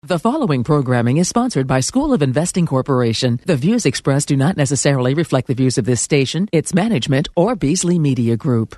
The following programming is sponsored by School of Investing Corporation. The views expressed do not necessarily reflect the views of this station, its management, or Beasley Media Group.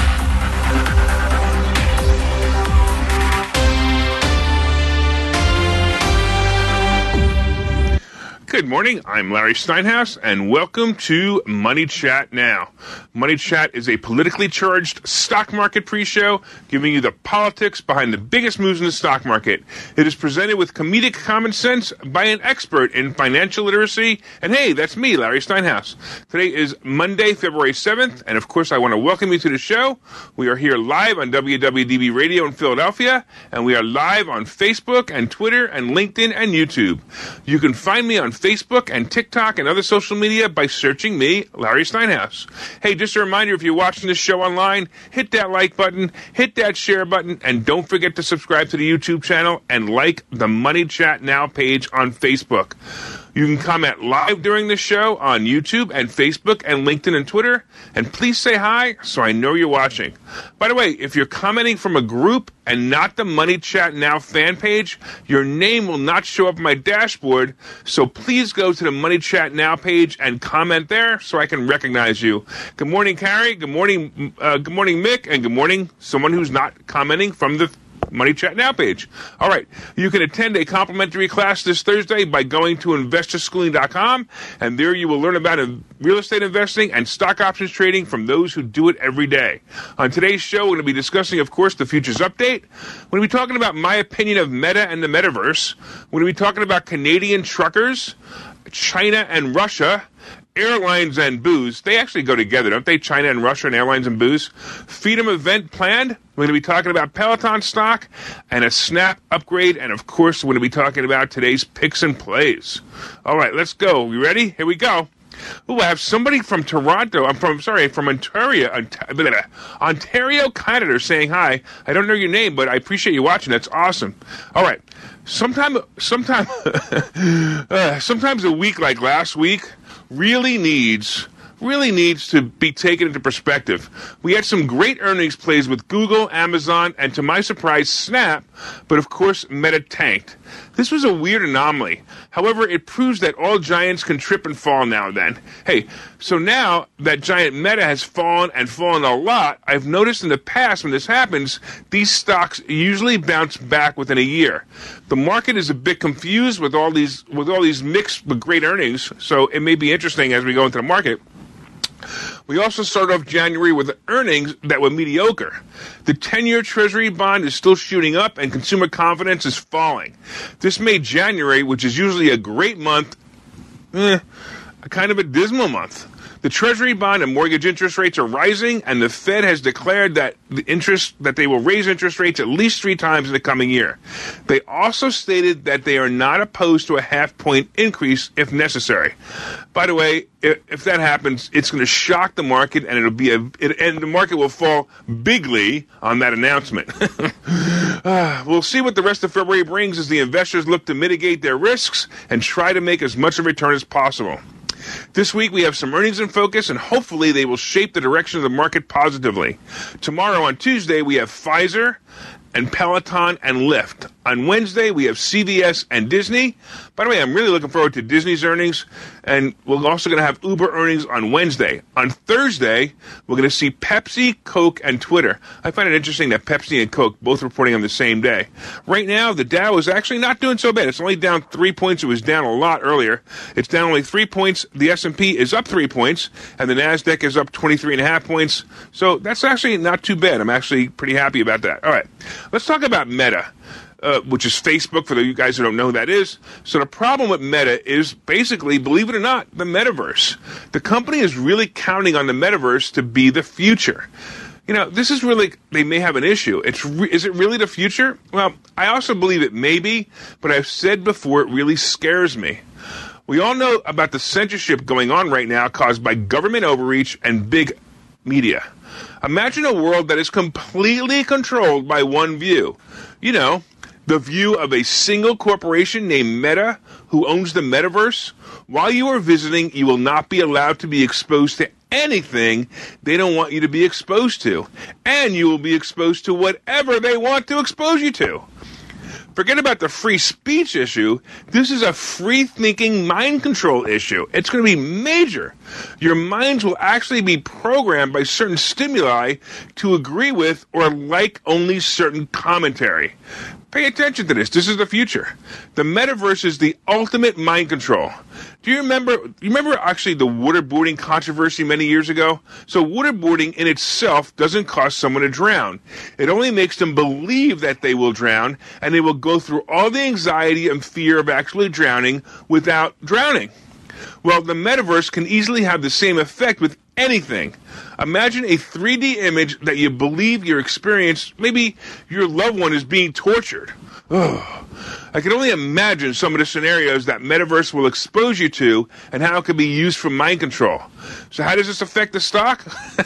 Good morning, I'm Larry Steinhaus, and welcome to Money Chat Now. Money Chat is a politically charged stock market pre-show, giving you the politics behind the biggest moves in the stock market. It is presented with comedic common sense by an expert in financial literacy, and hey, that's me, Larry Steinhaus. Today is Monday, February 7th, and of course I want to welcome you to the show. We are here live on WWDB Radio in Philadelphia, and we are live on Facebook and Twitter and LinkedIn and YouTube. You can find me on Facebook and TikTok and other social media by searching me, Larry Steinhaus. Hey, just a reminder, if you're watching this show online, hit that like button, hit that share button, and don't forget to subscribe to the YouTube channel and like the Money Chat Now page on Facebook. You can comment live during the show on YouTube and Facebook and LinkedIn and Twitter. And please say hi so I know you're watching. By the way, if you're commenting from a group and not the Money Chat Now fan page, your name will not show up on my dashboard. So please go to the Money Chat Now page and comment there so I can recognize you. Good morning, Carrie. Good morning, Mick. And good morning, someone who's not commenting from the Money Chat Now page. All right. You can attend a complimentary class this Thursday by going to investorschooling.com, and there you will learn about real estate investing and stock options trading from those who do it every day. On today's show, we're going to be discussing, of course, the futures update. We're going to be talking about my opinion of Meta and the metaverse. We're going to be talking about Canadian truckers, China and Russia, airlines and booze. They actually go together, don't they? China and Russia and airlines and booze. Freedom event planned. We're going to be talking about Peloton stock and a Snap upgrade. And, of course, we're going to be talking about today's picks and plays. All right, let's go. You ready? Here we go. Oh, I have somebody from Toronto. from Ontario, Canada, saying hi. I don't know your name, but I appreciate you watching. That's awesome. All right. Sometimes a week like last week really needs to be taken into perspective. We had some great earnings plays with Google, Amazon, and to my surprise, Snap, but of course, Meta tanked. This was a weird anomaly. However, it proves that all giants can trip and fall now and then. Hey, so now that giant Meta has fallen a lot, I've noticed in the past when this happens, these stocks usually bounce back within a year. The market is a bit confused with all these mixed but great earnings, so it may be interesting as we go into the market. We also started off January with earnings that were mediocre. The 10-year Treasury bond is still shooting up and consumer confidence is falling. This made January, which is usually a great month, a kind of a dismal month. The Treasury bond and mortgage interest rates are rising, and the Fed has declared that they will raise interest rates at least 3 times in the coming year. They also stated that they are not opposed to a half-point increase if necessary. By the way, if that happens, it's going to shock the market, and and the market will fall bigly on that announcement. We'll see what the rest of February brings as the investors look to mitigate their risks and try to make as much a return as possible. This week we have some earnings in focus, and hopefully they will shape the direction of the market positively. Tomorrow on Tuesday we have Pfizer and Peloton and Lyft. On Wednesday we have CVS and Disney. By the way, I'm really looking forward to Disney's earnings, and we're also going to have Uber earnings on Wednesday. On Thursday, we're going to see Pepsi, Coke, and Twitter. I find it interesting that Pepsi and Coke both reporting on the same day. Right now, the Dow is actually not doing so bad. It's only down 3 points. It was down a lot earlier. It's down only 3 points. The S&P is up 3 points, and the NASDAQ is up 23.5 points. So that's actually not too bad. I'm actually pretty happy about that. All right, let's talk about Meta. Which is Facebook, for you guys who don't know who that is. So the problem with Meta is basically, believe it or not, the metaverse. The company is really counting on the metaverse to be the future. You know, this is really, they may have an issue. Is it really the future? Well, I also believe it may be, but I've said before, it really scares me. We all know about the censorship going on right now caused by government overreach and big media. Imagine a world that is completely controlled by one view. You know, the view of a single corporation named Meta who owns the metaverse. While you are visiting, you will not be allowed to be exposed to anything they don't want you to be exposed to. And you will be exposed to whatever they want to expose you to. Forget about the free speech issue. This is a free-thinking mind control issue. It's going to be major. Your minds will actually be programmed by certain stimuli to agree with or like only certain commentary. Pay attention to this. This is the future. The metaverse is the ultimate mind control. Do you remember actually the waterboarding controversy many years ago? So waterboarding in itself doesn't cause someone to drown. It only makes them believe that they will drown, and they will go through all the anxiety and fear of actually drowning without drowning. Well, the metaverse can easily have the same effect with anything. Imagine a 3D image that you believe your experience, maybe your loved one is being tortured. I can only imagine some of the scenarios that metaverse will expose you to and how it can be used for mind control. So how does this affect the stock?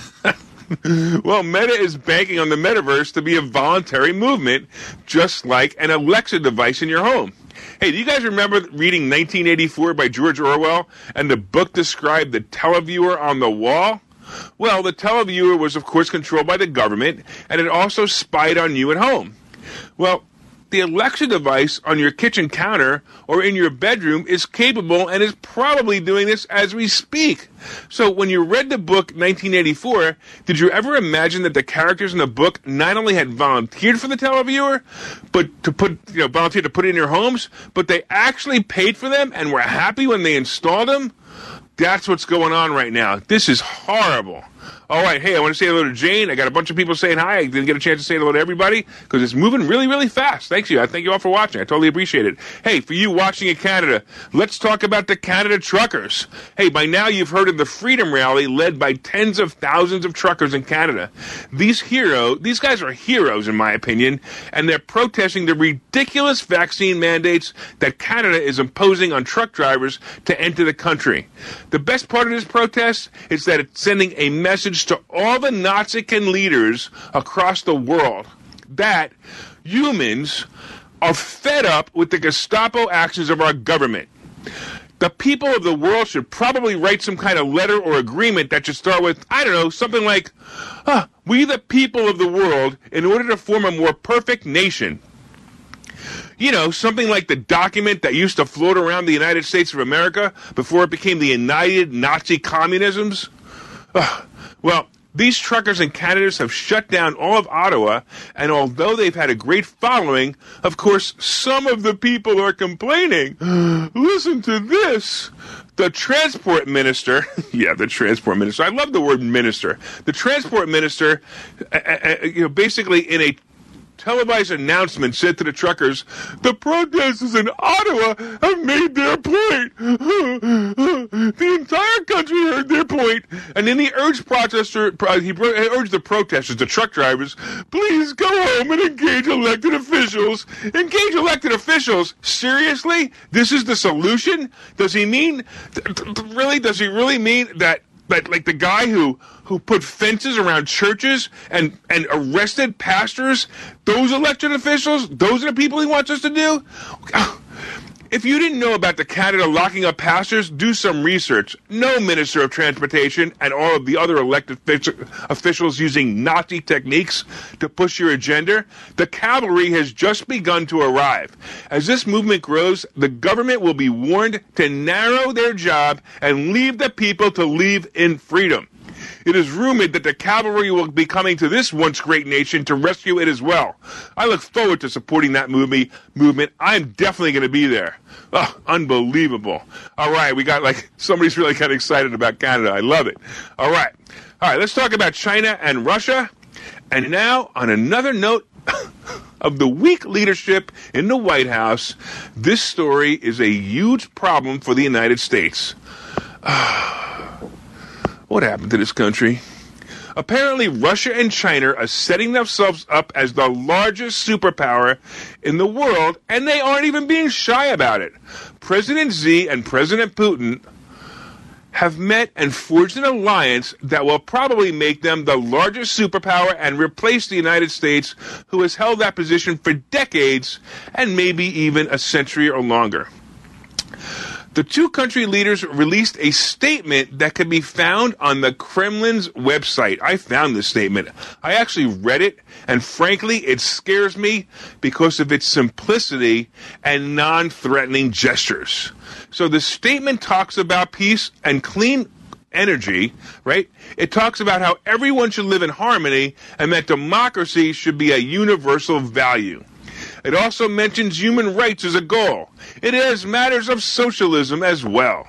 Well, Meta is banking on the metaverse to be a voluntary movement, just like an Alexa device in your home. Hey, do you guys remember reading 1984 by George Orwell, and the book described the televiewer on the wall? Well, the televiewer was, of course, controlled by the government, and it also spied on you at home. Well, the Alexa device on your kitchen counter or in your bedroom is capable and is probably doing this as we speak. So when you read the book 1984, did you ever imagine that the characters in the book not only had volunteered for the televiewer, but volunteered to put it in your homes, but they actually paid for them and were happy when they installed them? That's what's going on right now. This is horrible. All right, hey, I want to say hello to Jane. I got a bunch of people saying hi. I didn't get a chance to say hello to everybody because it's moving really, really fast. Thank you. I thank you all for watching. I totally appreciate it. Hey, for you watching in Canada, let's talk about the Canada truckers. Hey, by now you've heard of the Freedom Rally led by tens of thousands of truckers in Canada. These guys are heroes in my opinion, and they're protesting the ridiculous vaccine mandates that Canada is imposing on truck drivers to enter the country. The best part of this protest is that it's sending a message to all the Nazican leaders across the world that humans are fed up with the Gestapo actions of our government. The people of the world should probably write some kind of letter or agreement that should start with, I don't know, something like, we the people of the world, in order to form a more perfect nation. You know, something like the document that used to float around the United States of America before it became the United Nazi Communisms. Well, these truckers and Canadians have shut down all of Ottawa, and although they've had a great following, of course, some of the people are complaining. Listen to this. The transport minister, the transport minister, I love the word minister. The transport minister, basically in a televised announcement said to the truckers, the protesters in Ottawa have made their point. The entire country heard their point, and then he urged the protesters, the truck drivers, please go home and engage elected officials. Engage elected officials? Seriously? This is the solution? Does he mean, does he really mean that like the guy who put fences around churches and arrested pastors, those elected officials, those are the people he wants us to do? If you didn't know about the Canada locking up pastors, do some research. No Minister of Transportation and all of the other elected officials using Nazi techniques to push your agenda. The cavalry has just begun to arrive. As this movement grows, the government will be warned to narrow their job and leave the people to live in freedom. It is rumored that the cavalry will be coming to this once great nation to rescue it as well. I look forward to supporting that movement. I'm definitely going to be there. Oh, unbelievable. All right, we got somebody's really kind of excited about Canada. I love it. All right, let's talk about China and Russia. And now, on another note of the weak leadership in the White House, this story is a huge problem for the United States. What happened to this country? Apparently, Russia and China are setting themselves up as the largest superpower in the world, and they aren't even being shy about it. President Xi and President Putin have met and forged an alliance that will probably make them the largest superpower and replace the United States, who has held that position for decades and maybe even a century or longer. The two country leaders released a statement that can be found on the Kremlin's website. I found this statement. I actually read it, and frankly, it scares me because of its simplicity and non-threatening gestures. So the statement talks about peace and clean energy, right? It talks about how everyone should live in harmony and that democracy should be a universal value. It also mentions human rights as a goal. It has matters of socialism as well.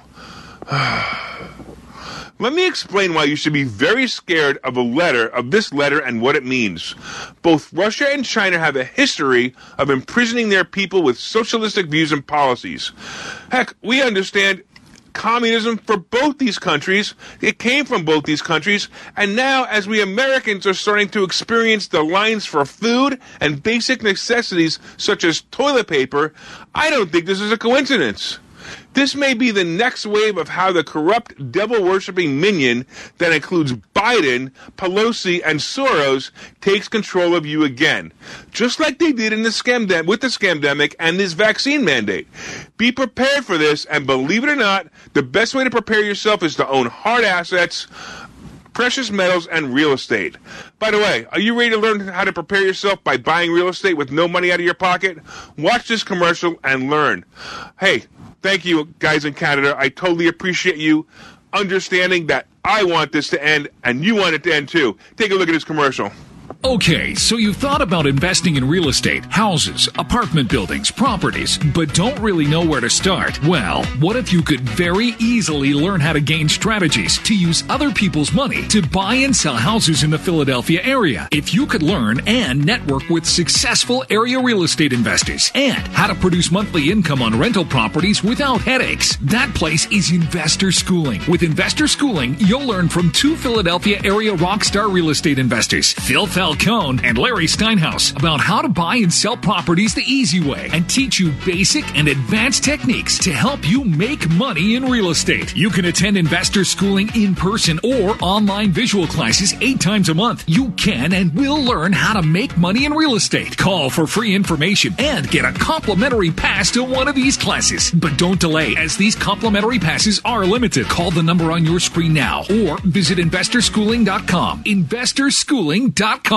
Let me explain why you should be very scared of this letter and what it means. Both Russia and China have a history of imprisoning their people with socialistic views and policies. Heck, we understand communism for both these countries. It came from both these countries, and now as we Americans are starting to experience the lines for food and basic necessities such as toilet paper, I don't think this is a coincidence. This may be the next wave of how the corrupt, devil-worshipping minion that includes Biden, Pelosi, and Soros takes control of you again, just like they did with the scamdemic and this vaccine mandate. Be prepared for this, and believe it or not, the best way to prepare yourself is to own hard assets, precious metals, and real estate. By the way, are you ready to learn how to prepare yourself by buying real estate with no money out of your pocket? Watch this commercial and learn. Hey, thank you, guys in Canada. I totally appreciate you understanding that I want this to end, and you want it to end too. Take a look at this commercial. Okay, so you've thought about investing in real estate, houses, apartment buildings, properties, but don't really know where to start. Well, what if you could very easily learn how to gain strategies to use other people's money to buy and sell houses in the Philadelphia area? If you could learn and network with successful area real estate investors and how to produce monthly income on rental properties without headaches, that place is Investor Schooling. With Investor Schooling, you'll learn from two Philadelphia area rockstar real estate investors, Phil Falcone and Larry Steinhaus, about how to buy and sell properties the easy way and teach you basic and advanced techniques to help you make money in real estate. You can attend Investor Schooling in person or online visual classes 8 times a month. You can and will learn how to make money in real estate. Call for free information and get a complimentary pass to one of these classes. But don't delay, as these complimentary passes are limited. Call the number on your screen now or visit investorschooling.com. investorschooling.com.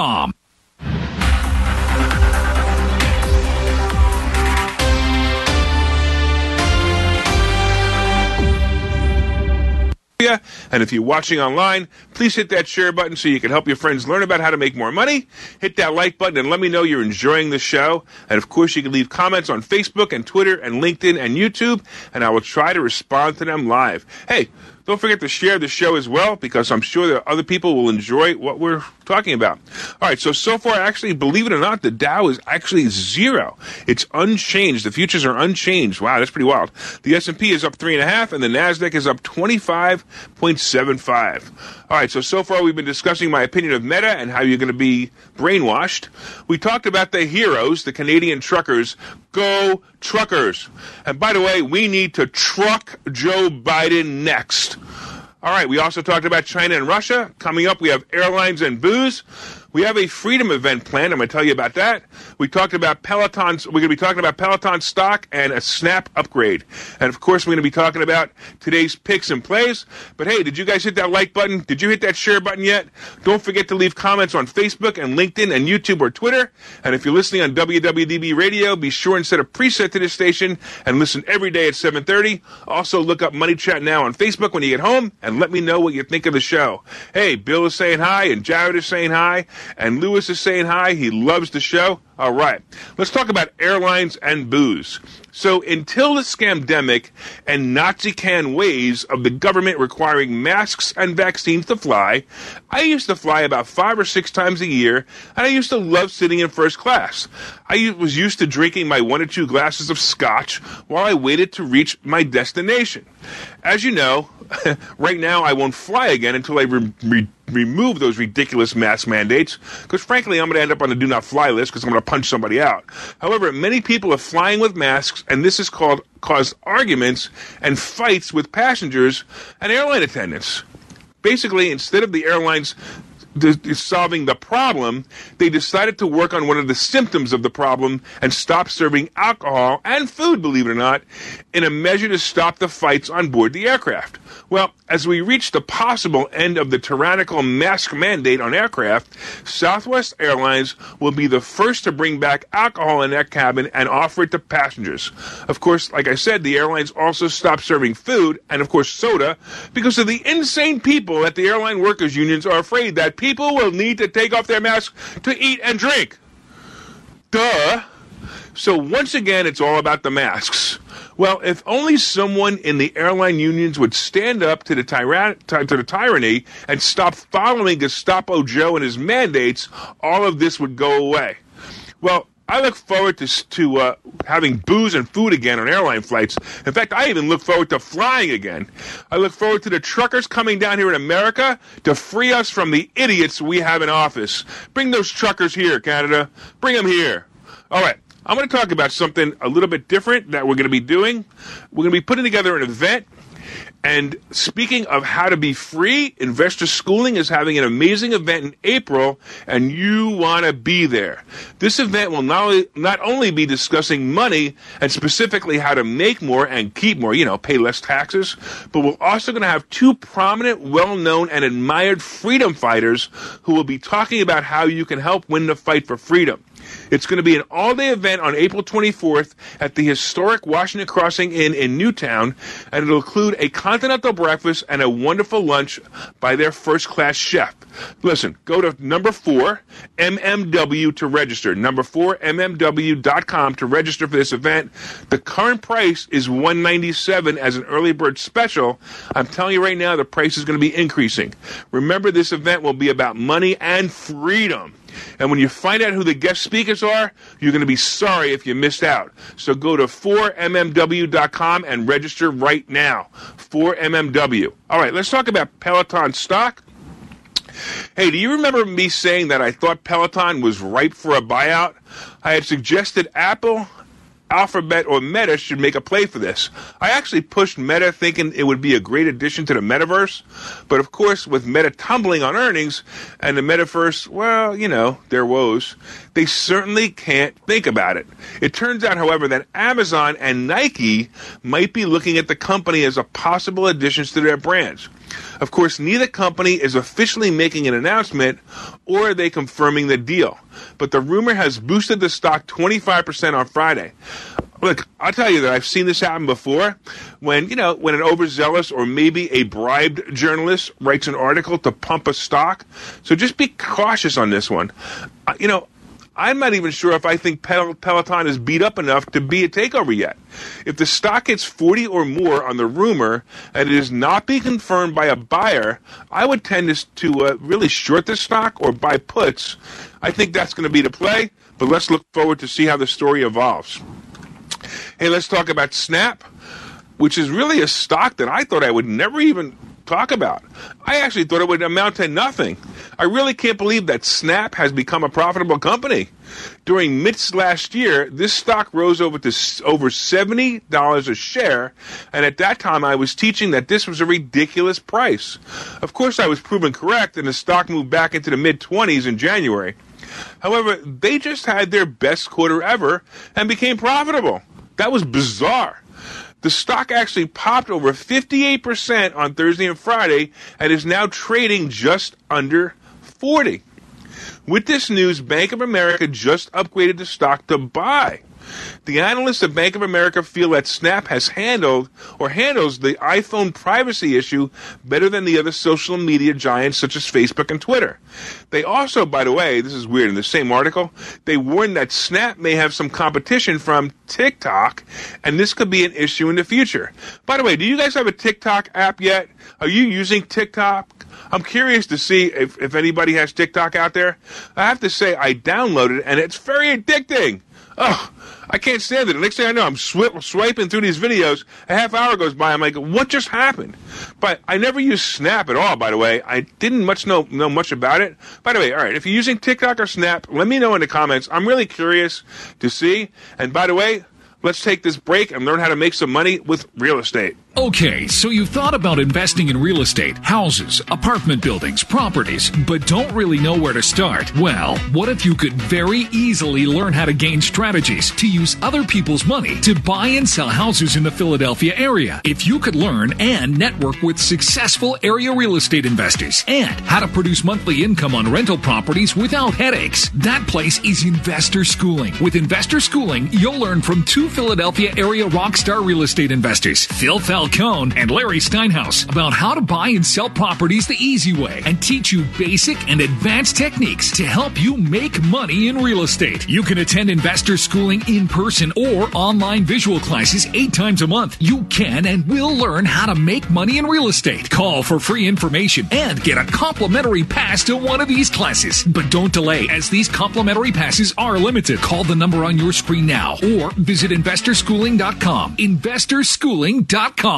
And if you're watching online, please hit that share button so you can help your friends learn about how to make more money. Hit that like button and let me know you're enjoying the show. And of course, you can leave comments on Facebook and Twitter and LinkedIn and YouTube, and I will try to respond to them live. Hey, don't forget to share the show as well, because I'm sure that other people will enjoy what we're talking about. All right, so far, actually, believe it or not, the Dow is actually zero. It's unchanged. The futures are unchanged. Wow, that's pretty wild. The S&P is up 3.5, and the NASDAQ is up 25.75. All right, so far we've been discussing my opinion of Meta and how you're going to be brainwashed. We talked about the heroes, the Canadian truckers. Go truckers. And by the way, we need to truck Joe Biden next. All right, we also talked about China and Russia. Coming up, we have airlines and booze. We have a freedom event planned. I'm going to tell you about that. We talked about Peloton's. We're going to be talking about Peloton stock and a Snap upgrade. And of course, we're going to be talking about today's picks and plays. But hey, did you guys hit that like button? Did you hit that share button yet? Don't forget to leave comments on Facebook and LinkedIn and YouTube or Twitter. And if you're listening on WWDB Radio, be sure and set a preset to this station and listen every day at 7:30. Also, look up Money Chat Now on Facebook when you get home and let me know what you think of the show. Hey, Bill is saying hi and Jared is saying hi. And Lewis is saying hi. He loves the show. All right. Let's talk about airlines and booze. So until the scamdemic and Nazi can ways of the government requiring masks and vaccines to fly, I used to fly about 5 or 6 times a year, and I used to love sitting in first class. I was used to drinking my 1 or 2 glasses of scotch while I waited to reach my destination. As you know, right now I won't fly again until I remove those ridiculous mask mandates, because frankly I'm going to end up on the do not fly list because I'm going to punch somebody out. However, many people are flying with masks, and this has caused arguments and fights with passengers and airline attendants. Basically, instead of the airlines solving the problem, they decided to work on one of the symptoms of the problem and stop serving alcohol and food, believe it or not, in a measure to stop the fights on board the aircraft. Well, as we reach the possible end of the tyrannical mask mandate on aircraft, Southwest Airlines will be the first to bring back alcohol in their cabin and offer it to passengers. Of course, like I said, the airlines also stopped serving food and, of course, soda because of the insane people at the airline workers' unions are afraid that people will need to take off their masks to eat and drink. Duh. So once again, it's all about the masks. Well, if only someone in the airline unions would stand up to the tyranny and stop following Gestapo Joe and his mandates, all of this would go away. Well, I look forward to having booze and food again on airline flights. In fact, I even look forward to flying again. I look forward to the truckers coming down here in America to free us from the idiots we have in office. Bring those truckers here, Canada. Bring them here. All right. I'm going to talk about something a little bit different that we're going to be doing. We're going to be putting together an event. And speaking of how to be free, Investor Schooling is having an amazing event in April, and you want to be there. This event will not only be discussing money and specifically how to make more and keep more, pay less taxes, but we're also going to have two prominent, well-known, and admired freedom fighters who will be talking about how you can help win the fight for freedom. It's going to be an all-day event on April 24th at the historic Washington Crossing Inn in Newtown, and it'll include a continental breakfast and a wonderful lunch by their first-class chef. Listen, go to number 4 MMW to register. Number 4 MMW.com to register for this event. The current price is $197 as an early bird special. I'm telling you right now, the price is going to be increasing. Remember, this event will be about money and freedom. And when you find out who the guest speakers are, you're going to be sorry if you missed out. So go to 4mmw.com and register right now. 4mmw. All right, let's talk about Peloton stock. Hey, do you remember me saying that I thought Peloton was ripe for a buyout? I had suggested Apple, Alphabet, or Meta should make a play for this. I actually pushed Meta thinking it would be a great addition to the metaverse. But of course, with Meta tumbling on earnings and the metaverse, well, their woes, they certainly can't think about it. It turns out, however, that Amazon and Nike might be looking at the company as a possible additions to their brands. Of course, neither company is officially making an announcement or are they confirming the deal. But the rumor has boosted the stock 25% on Friday. Look, I'll tell you that I've seen this happen before when an overzealous or maybe a bribed journalist writes an article to pump a stock. So just be cautious on this one. I'm not even sure if I think Peloton is beat up enough to be a takeover yet. If the stock hits 40 or more on the rumor and it is not being confirmed by a buyer, I would tend to really short the stock or buy puts. I think that's going to be the play, but let's look forward to see how the story evolves. Hey, let's talk about Snap, which is really a stock that I thought I would never even talk about. I actually thought it would amount to nothing. I really can't believe that Snap has become a profitable company. During MITS last year, this stock rose over $70 a share, and at that time I was teaching that this was a ridiculous price. Of course, I was proven correct, and the stock moved back into the mid-20s in January. However, they just had their best quarter ever and became profitable. That was bizarre. The stock actually popped over 58% on Thursday and Friday and is now trading just under 40. With this news, Bank of America just upgraded the stock to buy. The analysts at Bank of America feel that Snap has handles the iPhone privacy issue better than the other social media giants such as Facebook and Twitter. They also, by the way, this is weird, in the same article, they warned that Snap may have some competition from TikTok, and this could be an issue in the future. By the way, do you guys have a TikTok app yet? Are you using TikTok? I'm curious to see if anybody has TikTok out there. I have to say, I downloaded it, and it's very addicting. Oh, I can't stand it. The next thing I know, I'm swiping through these videos. A half hour goes by. I'm like, what just happened? But I never used Snap at all, by the way. I didn't know much about it. By the way, all right, if you're using TikTok or Snap, let me know in the comments. I'm really curious to see. And by the way, let's take this break and learn how to make some money with real estate. Okay, so you've thought about investing in real estate, houses, apartment buildings, properties, but don't really know where to start? Well, what if you could very easily learn how to gain strategies to use other people's money to buy and sell houses in the Philadelphia area? If you could learn and network with successful area real estate investors and how to produce monthly income on rental properties without headaches, that place is Investor Schooling. With Investor Schooling, you'll learn from two Philadelphia area rockstar real estate investors, Phil Falcone and Larry Steinhaus, about how to buy and sell properties the easy way and teach you basic and advanced techniques to help you make money in real estate. You can attend Investor Schooling in person or online visual classes 8 times a month. You can and will learn how to make money in real estate. Call for free information and get a complimentary pass to one of these classes. But don't delay, as these complimentary passes are limited. Call the number on your screen now or visit investorschooling.com. investorschooling.com.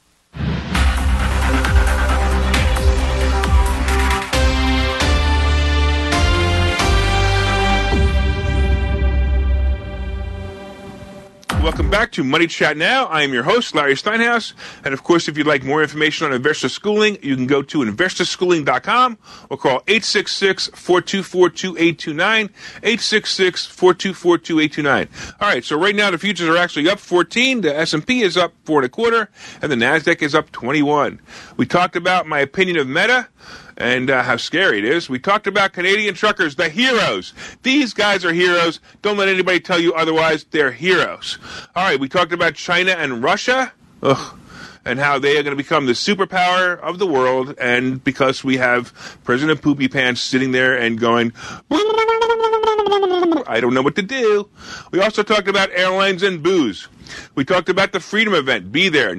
Welcome back to Money Chat Now. I am your host, Larry Steinhaus. And of course, if you'd like more information on Investor Schooling, you can go to investorschooling.com or call 866-424-2829, 866-424-2829. All right, so right now the futures are actually up 14. The S&P is up 4.25, and the NASDAQ is up 21. We talked about my opinion of Meta and how scary it is. We talked about Canadian truckers, the heroes. These guys are heroes. Don't let anybody tell you otherwise. They're heroes. All right, we talked about China and Russia. And how they are going to become the superpower of the world, and because we have President Poopy Pants sitting there and going, I don't know what to do. We also talked about airlines and booze. We talked about the Freedom Event. Be there.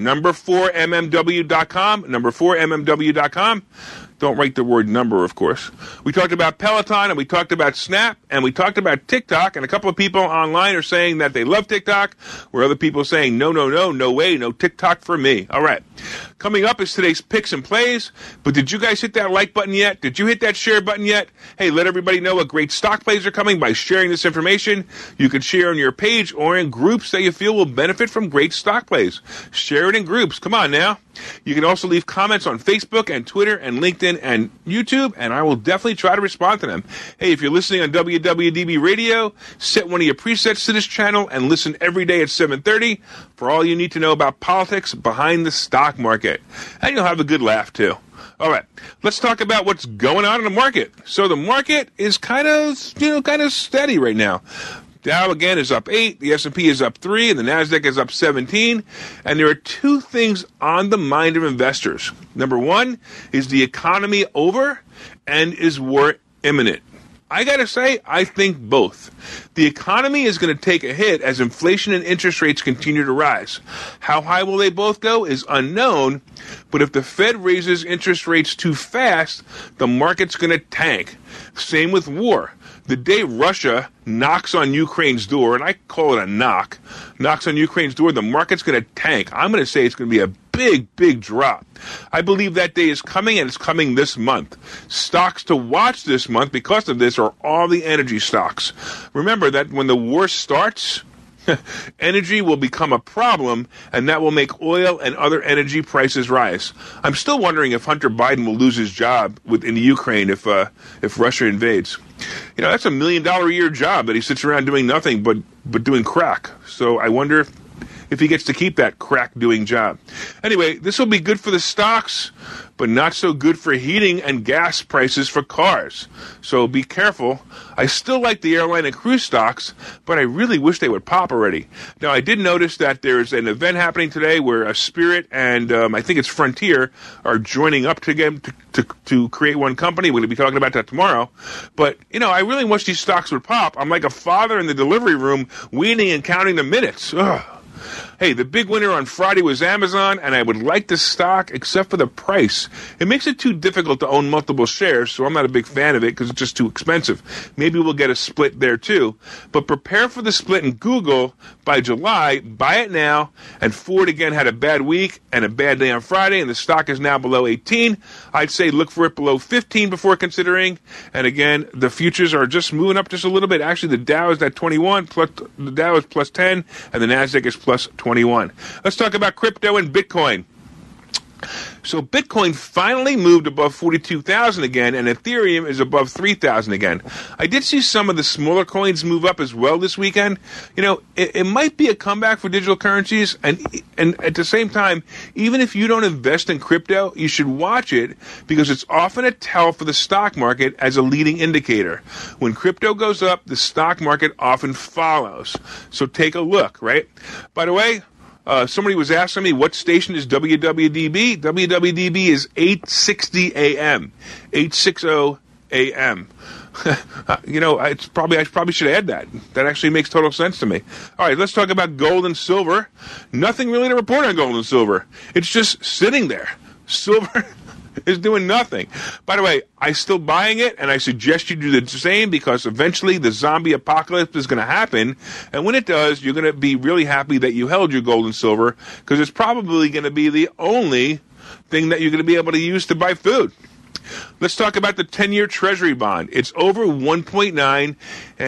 Number4mmw.com. Number4mmw.com. Don't write the word number, of course. We talked about Peloton, and we talked about Snap, and we talked about TikTok, and a couple of people online are saying that they love TikTok, where other people are saying, no way, no TikTok for me. All right. Coming up is today's picks and plays, but did you guys hit that like button yet? Did you hit that share button yet? Hey, let everybody know what great stock plays are coming by sharing this information. You can share on your page or in groups that you feel will benefit from great stock plays. Share it in groups. Come on now. You can also leave comments on Facebook and Twitter and LinkedIn and YouTube, and I will definitely try to respond to them. Hey, if you're listening on WWDB Radio, set one of your presets to this channel and listen every day at 7:30 for all you need to know about politics behind the stock market. And you'll have a good laugh, too. All right, let's talk about what's going on in the market. So the market is kind of steady right now. Dow again is up 8, the S&P is up 3, and the NASDAQ is up 17. And there are two things on the mind of investors. Number one, is the economy over, and is war imminent? I got to say, I think both. The economy is going to take a hit as inflation and interest rates continue to rise. How high will they both go is unknown, but if the Fed raises interest rates too fast, the market's going to tank. Same with war. The day Russia knocks on Ukraine's door, and I call it a knocks on Ukraine's door, the market's going to tank. I'm going to say it's going to be a big drop. I believe that day is coming, and it's coming this month. Stocks to watch this month because of this are all the energy stocks. Remember that when the war starts, energy will become a problem, and that will make oil and other energy prices rise. I'm still wondering if Hunter Biden will lose his job in the Ukraine if Russia invades. You know, that's $1 million a year job that he sits around doing nothing but doing crack. So I wonder if he gets to keep that crack-doing job. Anyway, this will be good for the stocks, but not so good for heating and gas prices for cars. So be careful. I still like the airline and cruise stocks, but I really wish they would pop already. Now, I did notice that there's an event happening today where Spirit and I think it's Frontier are joining up together to create one company. We're going to be talking about that tomorrow. But, you know, I really wish these stocks would pop. I'm like a father in the delivery room waiting and counting the minutes. Ugh. Hey, the big winner on Friday was Amazon, and I would like the stock except for the price. It makes it too difficult to own multiple shares, so I'm not a big fan of it because it's just too expensive. Maybe we'll get a split there too. But prepare for the split in Google by July. Buy it now. And Ford again had a bad week and a bad day on Friday, and the stock is now below 18. I'd say look for it below 15 before considering. And again, the futures are just moving up just a little bit. Actually, the Dow is at 21, plus the Dow is plus 10, and the NASDAQ is plus 20. 2021. Let's talk about crypto and Bitcoin. So Bitcoin finally moved above 42,000 again, and Ethereum is above 3,000 again. I did see some of the smaller coins move up as well this weekend. You know, it might be a comeback for digital currencies, and at the same time, even if you don't invest in crypto, you should watch it because it's often a tell for the stock market as a leading indicator. When crypto goes up, the stock market often follows. So take a look, right? By the way, somebody was asking me, what station is WWDB? WWDB is 860 AM. 860 AM. You know, I probably should add that. That actually makes total sense to me. All right, let's talk about gold and silver. Nothing really to report on gold and silver. It's just sitting there. Silver is doing nothing. By the way, I'm still buying it, and I suggest you do the same because eventually the zombie apocalypse is going to happen, and when it does, you're going to be really happy that you held your gold and silver because it's probably going to be the only thing that you're going to be able to use to buy food. Let's talk about the 10-year Treasury bond. It's over 1.9,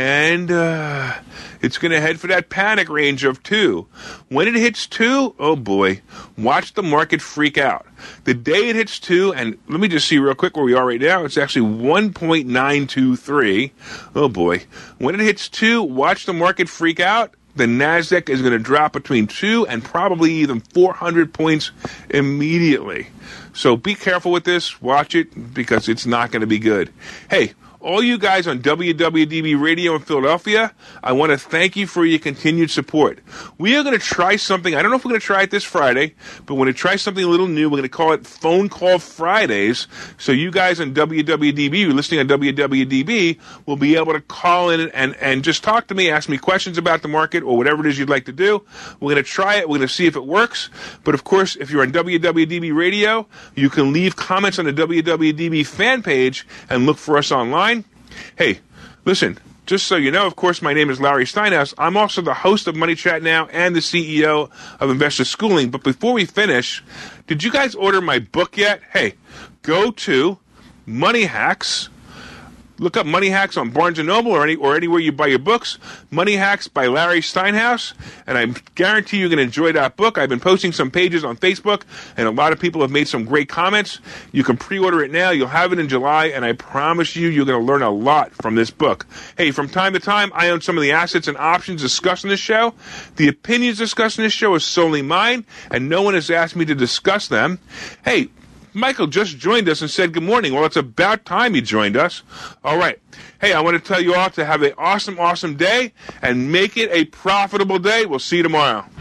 and it's going to head for that panic range of 2. When it hits 2, oh boy, watch the market freak out. The day it hits 2, and let me just see real quick where we are right now. It's actually 1.923. Oh boy. When it hits 2, watch the market freak out. The NASDAQ is going to drop between 2 and probably even 400 points immediately. So be careful with this. Watch it because it's not going to be good. Hey, all you guys on WWDB Radio in Philadelphia, I want to thank you for your continued support. We are going to try something. I don't know if we're going to try it this Friday, but we're going to try something a little new. We're going to call it Phone Call Fridays. So you guys on WWDB, you're listening on WWDB, will be able to call in and just talk to me, ask me questions about the market or whatever it is you'd like to do. We're going to try it. We're going to see if it works. But, of course, if you're on WWDB Radio, you can leave comments on the WWDB fan page and look for us online. Hey, listen, just so you know, of course, my name is Larry Steinhaus. I'm also the host of Money Chat Now and the CEO of Investor Schooling. But before we finish, did you guys order my book yet? Hey, go to Money Hacks. Look up Money Hacks on Barnes & Noble or anywhere you buy your books. Money Hacks by Larry Steinhaus. And I guarantee you're going to enjoy that book. I've been posting some pages on Facebook, and a lot of people have made some great comments. You can pre-order it now. You'll have it in July, and I promise you're going to learn a lot from this book. Hey, from time to time, I own some of the assets and options discussed in this show. The opinions discussed in this show is solely mine, and no one has asked me to discuss them. Hey, Michael just joined us and said good morning. Well, it's about time he joined us. All right. Hey, I want to tell you all to have an awesome, awesome day and make it a profitable day. We'll see you tomorrow.